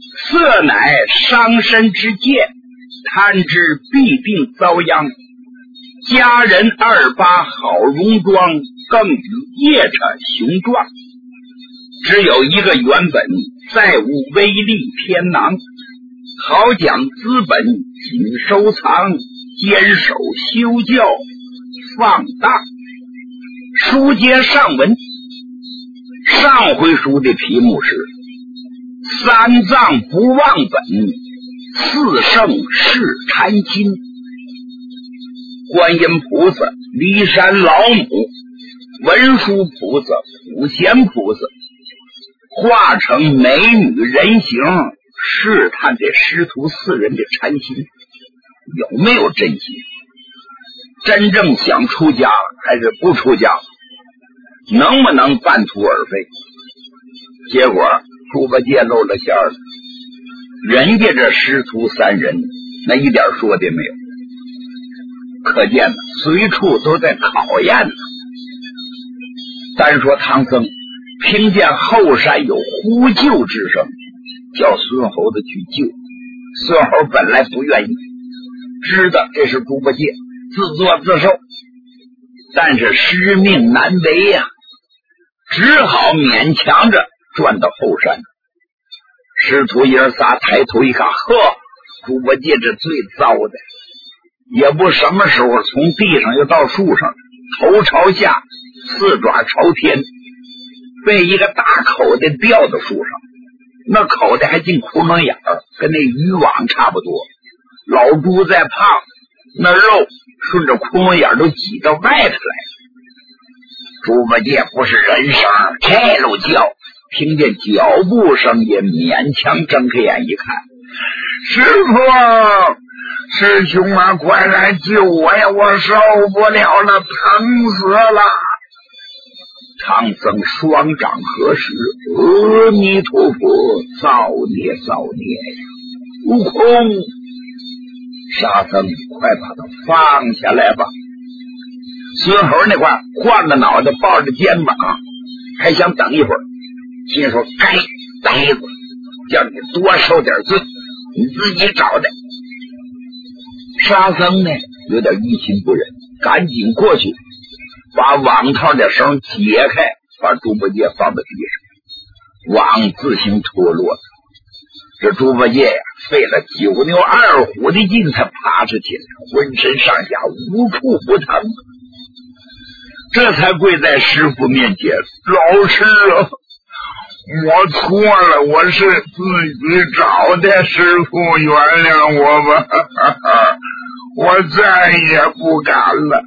色乃伤身之戒，贪之必定遭殃。佳人二八好容妆，更与夜叉雄壮。只有一个原本，再无威力偏囊。好讲资本紧收藏，坚守修教放大。书接上文，上回书的题目是三藏不忘本，四圣是禅心。观音菩萨、骊山老母、文殊菩萨、普贤菩萨化成美女人形，试探这师徒四人的禅心有没有真心，真正想出家还是不出家，能不能半途而废。结果猪八戒露了馅了，人家这师徒三人那一点说的没有，可见随处都在考验呢。单说唐僧听见后山有呼救之声，叫孙猴子去救。孙猴本来不愿意，知道这是猪八戒自作自受，但是师命难违呀，只好勉强着转到后山。师徒爷仨抬头一看，呵，猪八戒这最糟的，也不什么时候从地上又到树上，头朝下，四爪朝天，被一个大口袋吊到树上，那口袋还进窟窿眼儿，跟那渔网差不多。老猪再胖，那肉顺着窟窿眼儿都挤到外头来。猪八戒不是人声，这路叫，听见脚步声音，勉强睁开眼一看，师父，师兄啊，快来救我呀，我受不了了，疼死了。唐僧双掌合十，阿弥陀佛，造孽造孽呀！悟空，沙僧，快把他放下来吧。孙猴那块换个脑袋抱着肩膀，还想等一会儿，心说该呆子，叫你多受点罪，你自己找的。沙僧呢有点于心不忍，赶紧过去把网套的绳解开，把猪八戒放在地上，网自行脱落。这猪八戒呀，费了九牛二虎的劲才爬出去，浑身上下无处不疼，这才跪在师父面前，老师啊，我错了，我是自己找的，师父原谅我吧，我再也不敢了。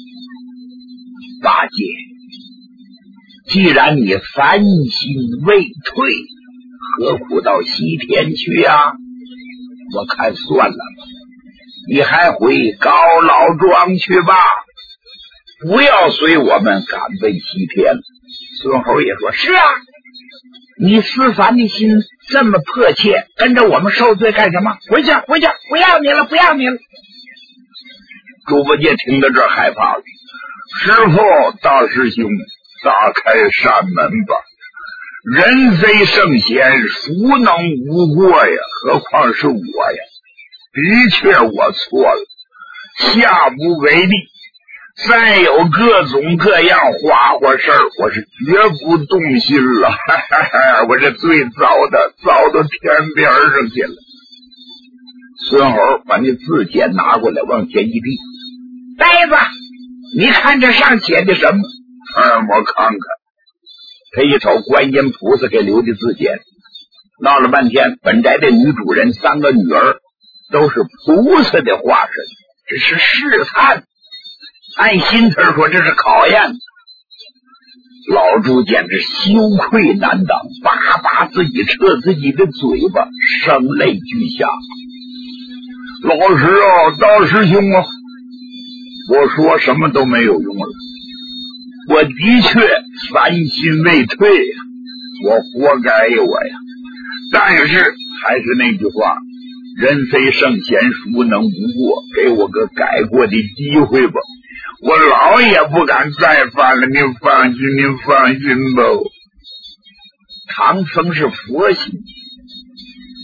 八戒，既然你凡心未退，何苦到西天去呀？我看算了吧，你还回高老庄去吧，不要随我们赶奔西天。孙猴也说，是啊，你思凡的心这么迫切，跟着我们受罪干什么？回去回去，不要你了，不要你了。猪八戒听到这儿害怕了，师父，大师兄，打开山门吧，人非圣贤，孰能无过呀？何况是我呀？的确我错了，下不为例，再有各种各样花花事儿，我是绝不动心了。我这最糟的，糟到天边上去了。孙猴把那字简拿过来，往前一递，呆子，你看这上写的什么？我看看。他一瞅观音菩萨给留的字简，闹了半天，本宅的女主人三个女儿都是菩萨的化身，这是试探。按心词说这是考验。老猪简直羞愧难当，叭叭自己撤自己的嘴巴，声泪俱下。老师啊，大师兄啊，我说什么都没有用了，我的确凡心未退呀，我活该呀我呀。但是还是那句话，人非圣贤，孰能无过，给我个改过的机会吧，我老也不敢再犯了，您放心，您放心吧。唐僧是佛心，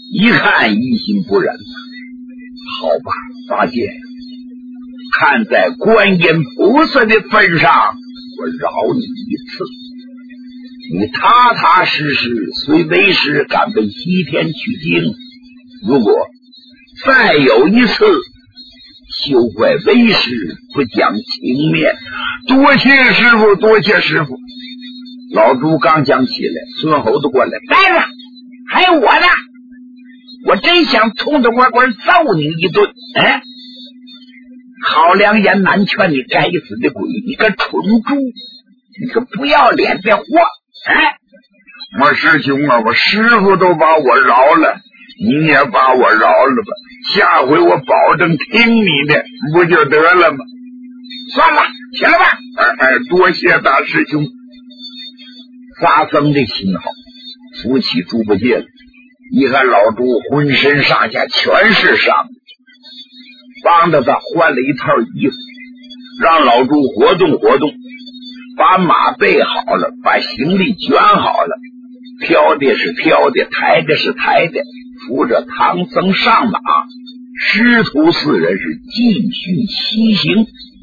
一看疑心不忍，好吧，八戒，看在观音菩萨的份上，我饶你一次。你踏踏实实随为师赶奔西天取经，如果再有一次休怪为师不讲情面。多谢师傅，多谢师傅。老猪刚讲起来，孙猴子过来，呆着，还有我呢，我真想痛痛快快揍你一顿。哎，好良言难劝你该死的鬼，你个蠢猪，你个不要脸的货。哎，我师兄啊，我师傅都把我饶了，你也把我饶了吧，下回我保证听你的，不就得了吗？算了，起来吧。多谢大师兄。沙僧这心好，扶起猪八戒了。一看老猪浑身上下全是伤，帮着他换了一套衣服，让老猪活动活动，把马备好了，把行李卷好了，挑的是挑的，抬的是抬的，扶着唐僧上马，师徒四人是继续西行。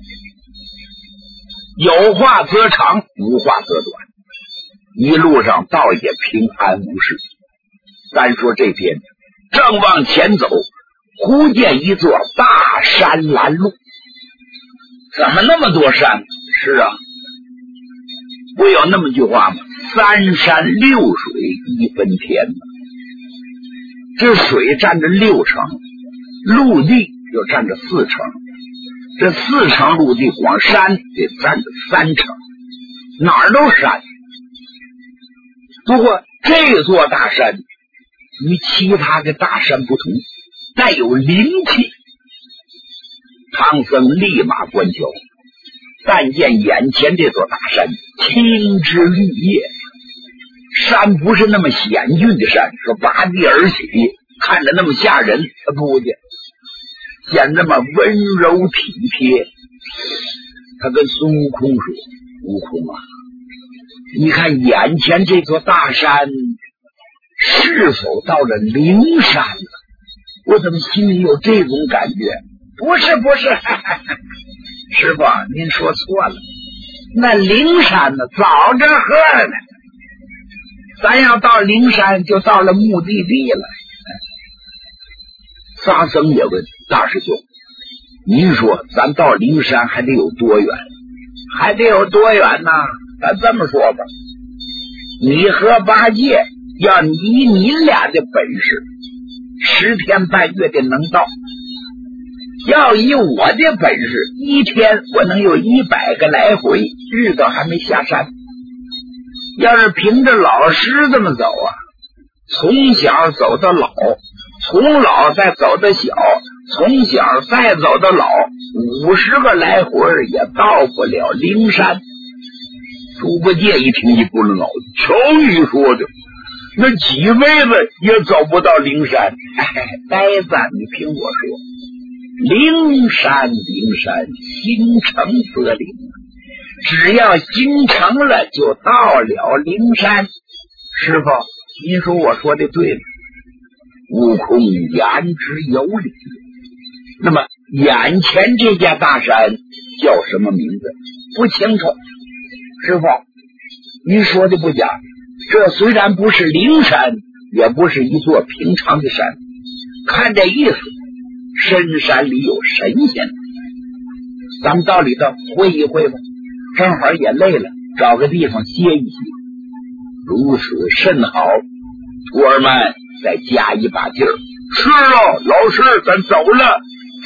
有话则长，无话则短，一路上倒也平安无事。单说这天正往前走，忽见一座大山拦路。怎么那么多山？是啊，不有那么句话吗？三山六水一分天。这水占着6成，陆地就占着4成，这4成陆地光山得占着3成，哪儿都山。不过这座大山与其他的大山不同，带有灵气。唐僧立马观瞧，但见眼前这座大山青枝绿叶，山不是那么险峻的山，说拔地而起看着那么吓人，不的，显那么温柔体贴。他跟孙悟空说，悟空啊，你看眼前这座大山是否到了灵山了？我怎么心里有这种感觉？不是师傅您说错了，那灵山呢早着喝了呢，咱要到灵山就到了目的地了。沙僧也问大师兄，您说咱到灵山还得有多远？还得有多远呢？咱这么说吧，你和八戒要以你俩的本事10天半月的能到，要以我的本事1天我能有100个来回，日子还没下山。要是凭着老师这么走啊，从小走到老，从老再走到小，从小再走到老，50个来回也到不了灵山。猪八戒一听一咕噜脑子，瞧你说的，那几辈子也走不到灵山。呆子，你听我说，灵山心诚则灵，只要心诚了就到了灵山。师傅您说我说的对了。悟空言之有理。那么眼前这家大山叫什么名字？不清楚。师傅您说的不假，这虽然不是灵山，也不是一座平常的山，看这意思深山里有神仙。咱们到里头会一会吧，正好也累了，找个地方歇一歇。如此甚好，徒儿们再加一把劲儿。是啊，老师咱走了。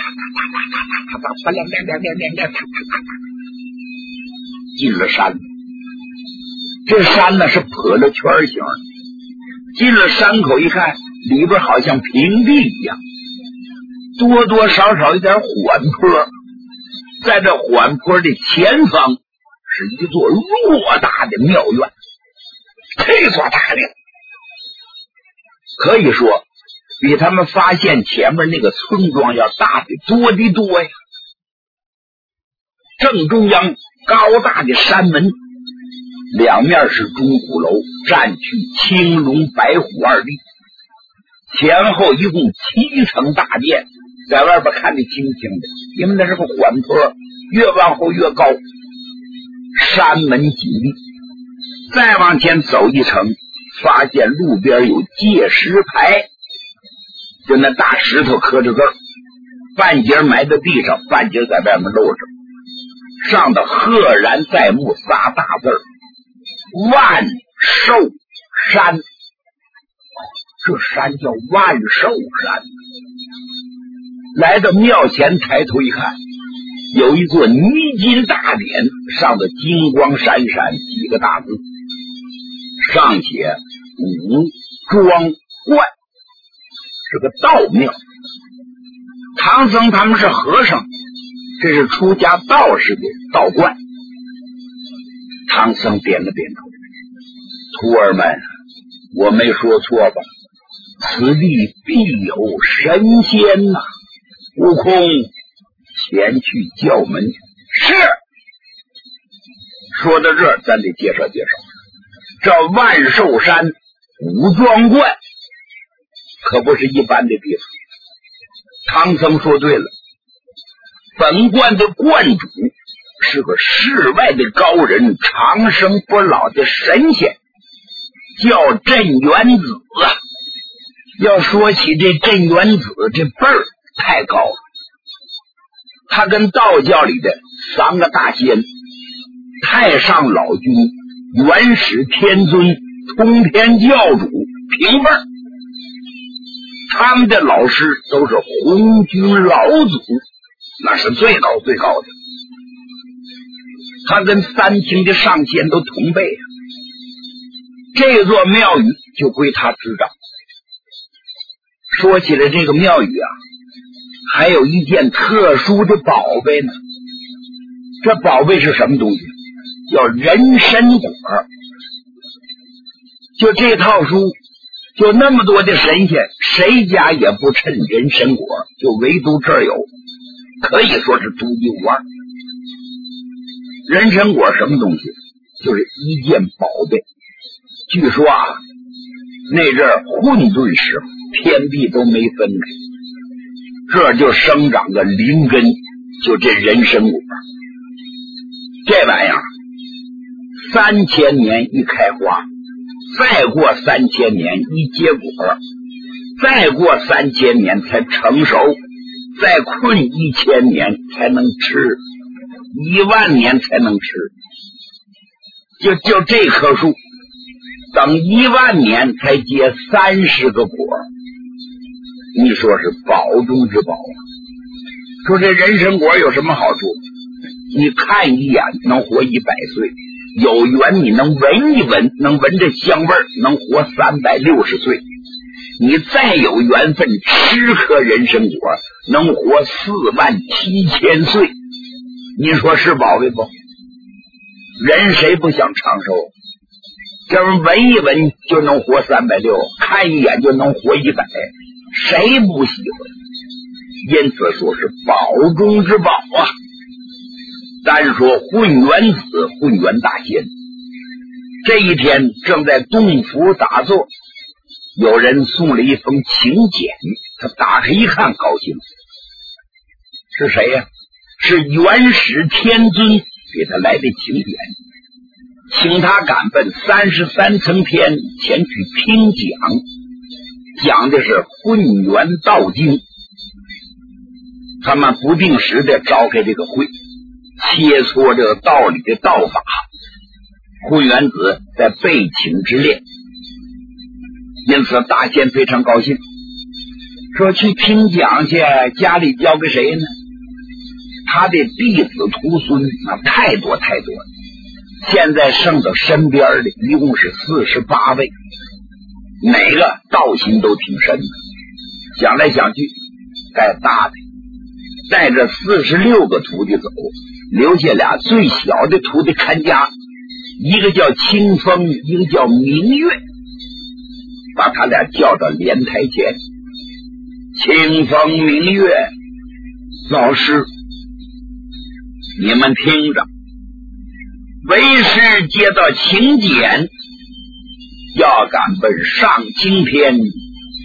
进了山，这山呢是坡了圈形，进了山口一看，里边好像平地一样，多多少少有点缓坡。在这缓坡的前方是一座偌大的庙院，这座大的可以说比他们发现前面那个村庄要大的多的多呀。正中央高大的山门，两面是钟鼓楼，占据青龙白虎2地。 前后一共7层大殿，在外边看得清清的，因为那是个缓坡，越往后越高，山门紧闭。再往前走一层，发现路边有界石牌，就那大石头刻着字儿，半截埋在地上，半截在外面露着，上头赫然在目仨大字儿：万寿山。这山叫万寿山。来到庙前，抬头一看，有一座泥金大匾，上头金光闪闪几个大字，上写武庄观，是个道庙。唐僧他们是和尚，这是出家道士的道观。唐僧点了点头：徒儿们，我没说错吧？此地必有神仙呐！悟空，前去叫门。是。说到这儿，咱得介绍介绍，这万寿山武庄观可不是一般的地方。唐僧说对了，本观的观主是个世外的高人，长生不老的神仙，叫镇元子啊。要说起这镇元子，这辈儿太高了。他跟道教里的3个大仙，太上老君、元始天尊、通天教主平辈儿，他们的老师都是红军老祖，那是最高最高的。他跟3清的上仙都同辈啊。这座庙宇就归他执掌。说起来这个庙宇啊，还有一件特殊的宝贝呢。这宝贝是什么东西？叫人参果。就这套书，就那么多的神仙，谁家也不趁人参果，就唯独这儿有，可以说是独一无二。人参果什么东西？就是一件宝贝。据说啊，那阵儿混沌时候，天地都没分开，这就生长个灵根，就这人参果。这玩意儿3000年一开花，再过3000年一结果，再过3000年才成熟，再困1000年才能吃，10000年才能吃。就这棵树，等10000年才结30个果，你说是宝中之宝啊！说这人参果有什么好处？你看一眼能活100岁，有缘你能闻一闻，能闻这香味儿，能活360岁。你再有缘分吃颗人参果，能活47000岁。你说是宝贝不？人谁不想长寿？这闻一闻就能活360，看一眼就能活100，谁不喜欢？因此说是宝中之宝啊！单说混元子、混元大仙，这一天正在洞府打坐，有人送了一封请柬，他打开一看，高兴。是谁呀？是元始天尊给他来的请柬，请他赶奔33层天前去听讲，讲的是混元道经。他们不定时的召开这个会，切磋这个道理的道法。混元子在备请之列，因此大仙非常高兴，说去听讲去，家里交给谁呢？他的弟子徒孙那太多太多了，现在剩到身边的一共是48位，每个道行都挺深的。想来想去，该大的带着46个徒弟走，留下俩最小的徒弟看家，一个叫清风，一个叫明月，把他俩叫到莲台前。清风明月，老师你们听着，为师接到请柬，要赶奔上青天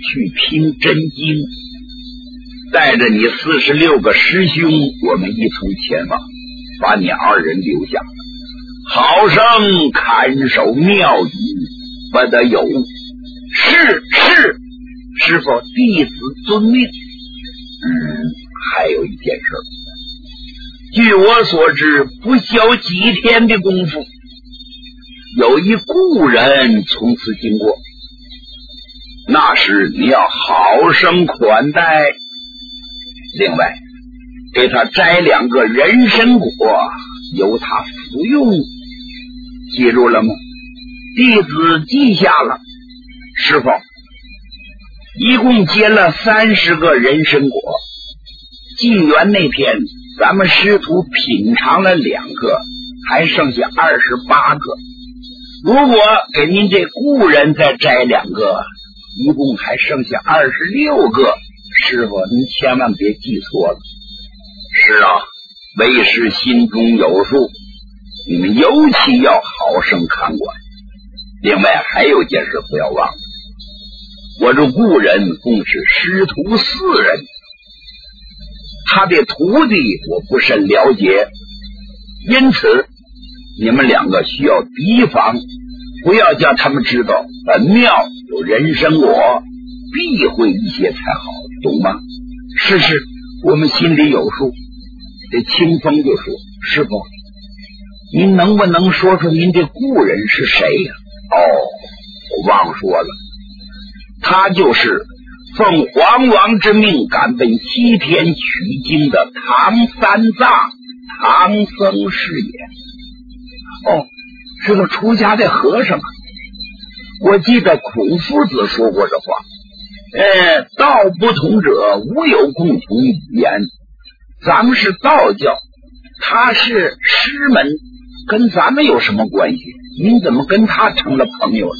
去拼真经，带着你46个师兄，我们一同前往，把你2人留下，好生看守庙宇，不得有误。是，师父，弟子遵命。还有一件事，据我所知，不消几天的功夫，有一故人从此经过，那时你要好生款待。另外，给他摘2个人参果，由他服用，记住了吗？弟子记下了。师父，一共结了30个人参果，祭元那天咱们师徒品尝了2个，还剩下28个。如果给您这故人再摘2个，一共还剩下26个。师傅，您千万别记错了。是啊，为师心中有数，你们尤其要好生看管。另外还有件事不要忘了，我这故人共是师徒4人，他的徒弟我不甚了解，因此你们2个需要提防，不要叫他们知道本庙有人参果，避讳一些才好，懂吗？是，我们心里有数。这清风就说：师父，您能不能说说您这故人是谁呀？我忘说了，他就是奉皇王之命赶奔西天取经的唐三藏，唐僧是也。是个出家的和尚啊。我记得孔夫子说过这话，道不同者无有共同语言。咱们是道教，他是师门，跟咱们有什么关系？您怎么跟他成了朋友了？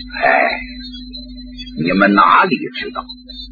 你们哪里知道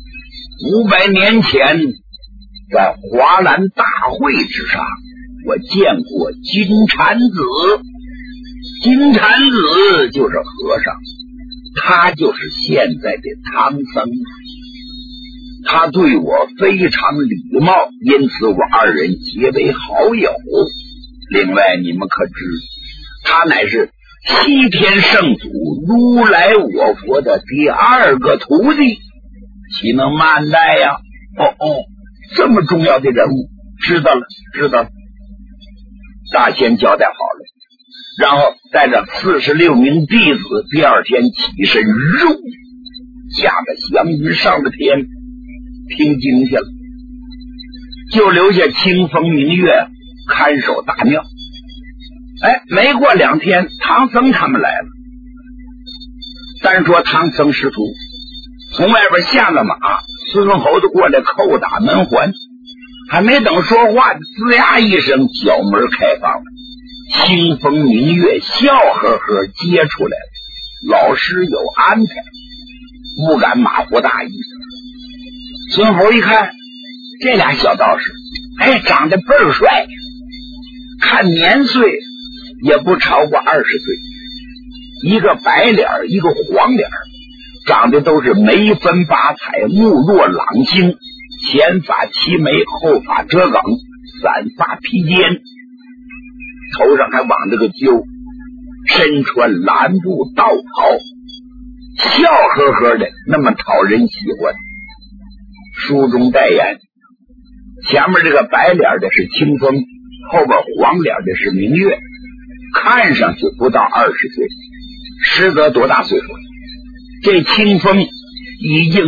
，500年前在华兰大会之上，我见过金蝉子。金蝉子就是和尚，他就是现在的唐僧。他对我非常礼貌，因此我2人结为好友。另外你们可知，他乃是西天圣祖如来我佛的第2个徒弟，岂能慢待呀？这么重要的人物，知道了。大仙交代好了，然后带着46名弟子，第2天起身驾着祥云上了天，听经去了，就留下清风明月看守大庙。没过2天，唐僧他们来了。单说唐僧师徒从外边下了马，孙猴子过来叩打门环，还没等说话，吱呀一声，角门开放了，清风明月笑呵呵接出来了。老师有安排，不敢马虎大意。孙猴一看，这俩小道士长得倍儿帅，看年岁也不超过20岁，一个白脸，一个黄脸，长得都是眉分八彩，目若朗星，前发齐眉，后发遮梗，散发披肩，头上还挽着个揪，身穿蓝布道袍，笑呵呵的，那么讨人喜欢。书中代言，前面这个白脸的是清风，后边黄脸的是明月，看上去不到20岁，实则多大岁数？这清风已经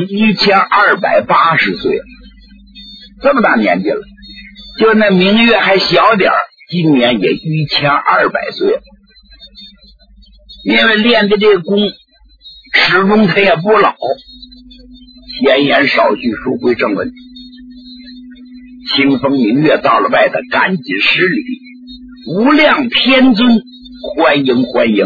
1280岁了，这么大年纪了。就那明月还小点，今年也1200岁了。因为练的这个功，始终他也不老。闲言少叙，书归正文。清风明月到了外头，赶紧施礼，无量天尊，欢迎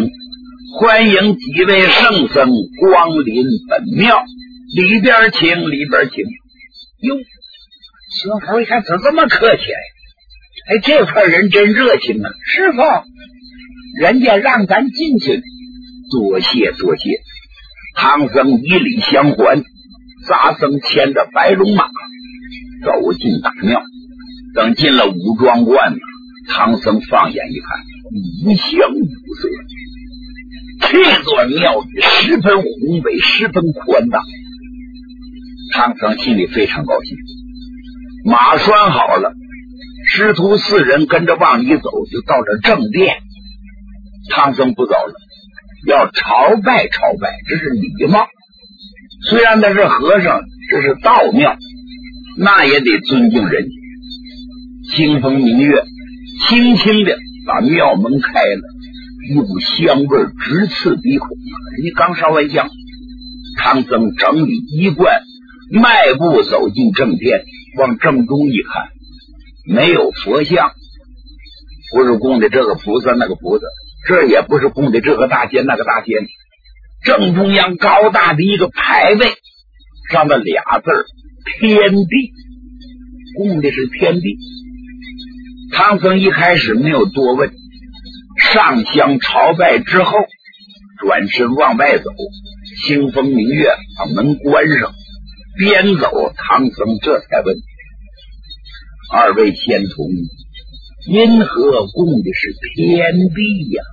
几位圣僧光临本庙，里边请。哟，孙猴一看怎么这么客气这块人真热情啊！师傅，人家让咱进去，多谢。唐僧以礼相还， 沙僧牵着白龙马走进大庙。等进了武装观，唐僧放眼一看，五香五色，这座庙宇十分宏伟，十分宽大。唐僧心里非常高兴，马拴好了，师徒四人跟着往里走，就到了正殿。唐僧不走了，要朝拜朝拜，这是礼貌。虽然他是和尚，这是道庙，那也得尊敬人家。清风明月，轻轻的把庙门开了，一股香味直刺鼻孔。人家刚烧完香，唐僧整理衣冠，迈步走进正殿，往正中一看，没有佛像，不是供的这个菩萨那个菩萨，这也不是供的这个大仙那个大仙，正中央高大的一个牌位，上的俩字天地，供的是天地。唐僧一开始没有多问，上香朝拜之后，转身往外走，清风明月把门关上，边走唐僧这才问：二位仙童，因何供的是天地呀？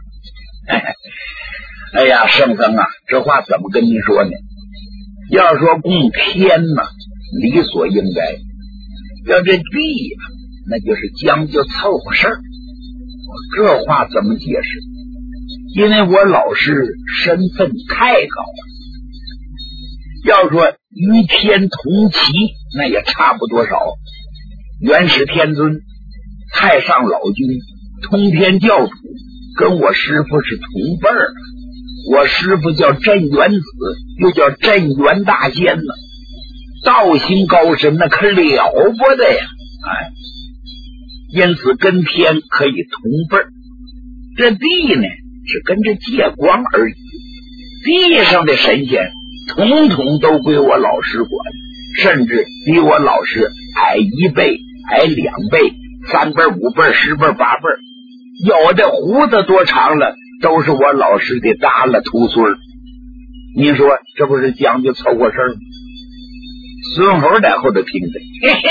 哎呀，圣僧啊，这话怎么跟您说呢？要说供天嘛，理所应该；要这地呀，那就是将就凑合事儿。这话怎么解释？因为我老师身份太高了。要说与天同齐，那也差不多少。元始天尊、太上老君、通天教主跟我师父是同辈儿。我师父叫镇元子，又叫镇元大仙呢，道行高深，那可了不得呀！哎，因此跟天可以同辈儿，这地呢是跟着借光而已。地上的神仙统统都归我老师管，甚至比我老师矮1倍、矮2倍、3辈、5辈、10辈、8辈，有的胡子多长了，都是我老师的耷拉徒孙。你说这不是将就凑合事儿吗？孙猴在后头听着，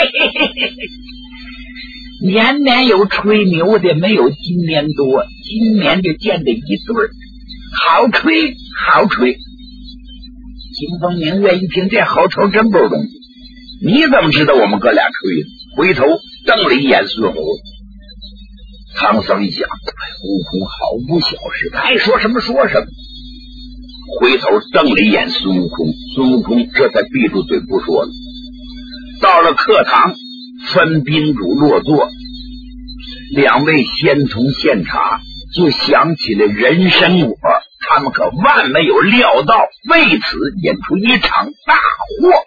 年年有吹牛的，没有今年多，今年就见着一对，好吹好吹。清风明月一听，这猴头真不是东西，你怎么知道我们哥俩吹的？回头瞪了一眼孙猴。唐僧一想，悟空好不小事，他爱说什么说什么。回头瞪了一眼孙悟空，孙悟空这才闭住嘴不说了。到了课堂，分宾主落座，两位仙童献茶，就想起了人参果，他们可万没有料到，为此引出一场大祸。